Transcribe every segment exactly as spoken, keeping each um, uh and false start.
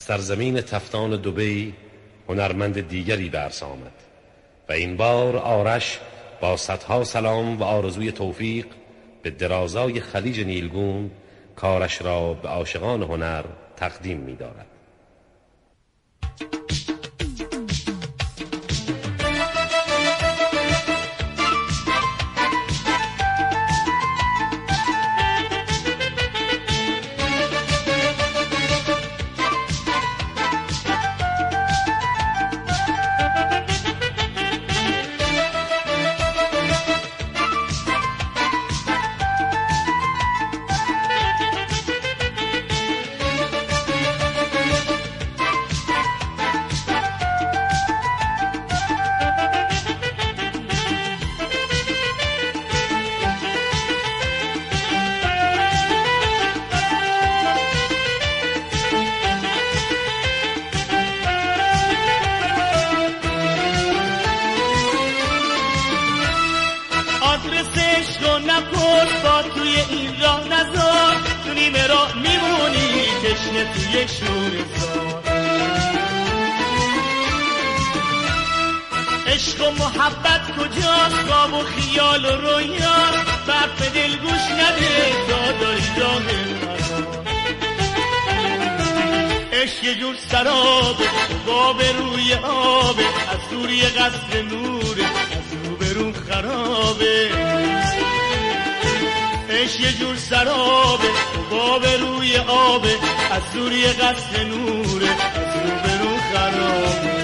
سرزمین تفتان دبی هنرمند دیگری به ارث آمد و این بار آرش با صدها سلام و آرزوی توفیق به درازای خلیج نیلگون کارش را به عاشقان هنر تقدیم می دارد. عشق و محبت کجاست؟ خواب و خیال و رویا برف دل گوش نده تا داری راه مرا. عشق یه جور سرابه باب روی آبه، از دوری قصر نوره از روبرون خرابه. عشق یه جور سرابه باب روی آبه، از دوری قصر نوره از روبرون خرابه.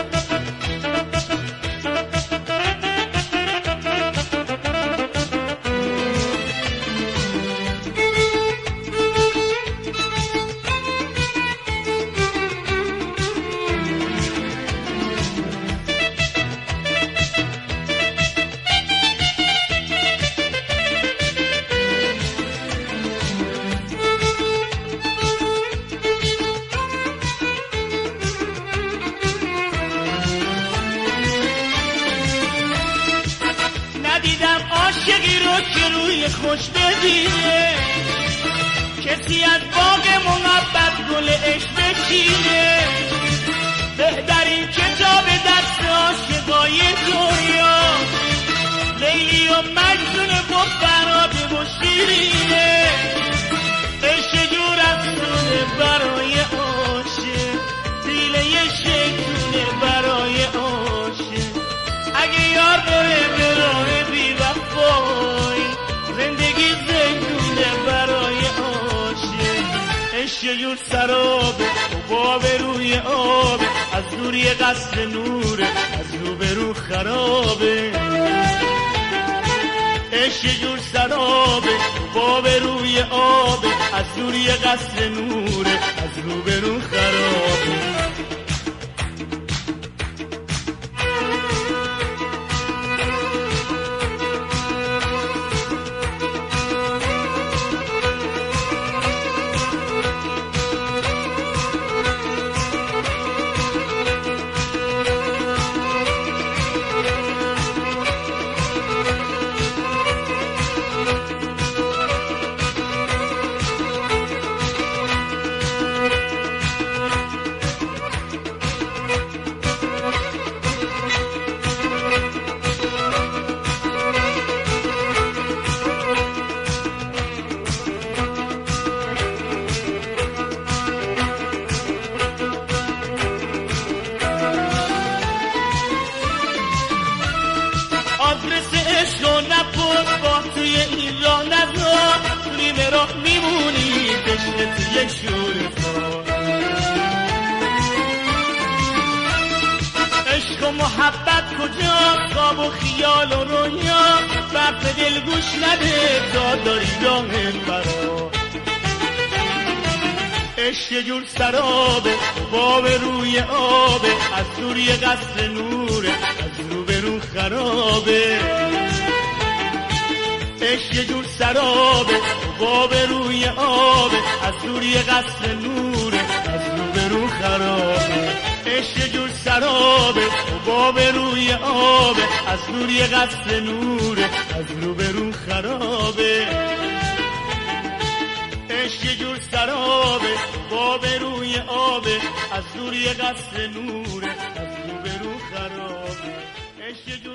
عاشقی رو که روی خوش ببینه، کسی از باغ محبت گل عشق بچینه. بهترین کتاب دست عاشقای دنیا لیلی و مجنون با فراده و شیرینه. عشق جور افسونه برای عاشق، دیله شیطونه برای عاشق. اگه یار بره به راه بی وفای، زندگی زندونه برای عاشق. عشق یه جور سرابه و باب روی آبه، از دوری قصر نوره از روبرو خرابه. عشق یه جور سرابه و باب روی آبه، از دوری قصر نوره از روبرو خرابه. عشق و محبت کجاست؟ خواب و خیال و رویا برف دل گوش نده تا داری راه مرا. عشق یه جور سرابه باب روی آبه، از دوری قصر نوره از روبرون خرابه. عشق یه جور سرابه باب روی آبه، از دوری قصر نوره از روبرون خرابه. عشق یه جور سرابه باب روی آبه، از دوری قصر نوره از روبرون خرابه. عشق یه جور سرابه، باب روی آبه، از دور یه قصر نوره، از رو به رو خرابه. عشق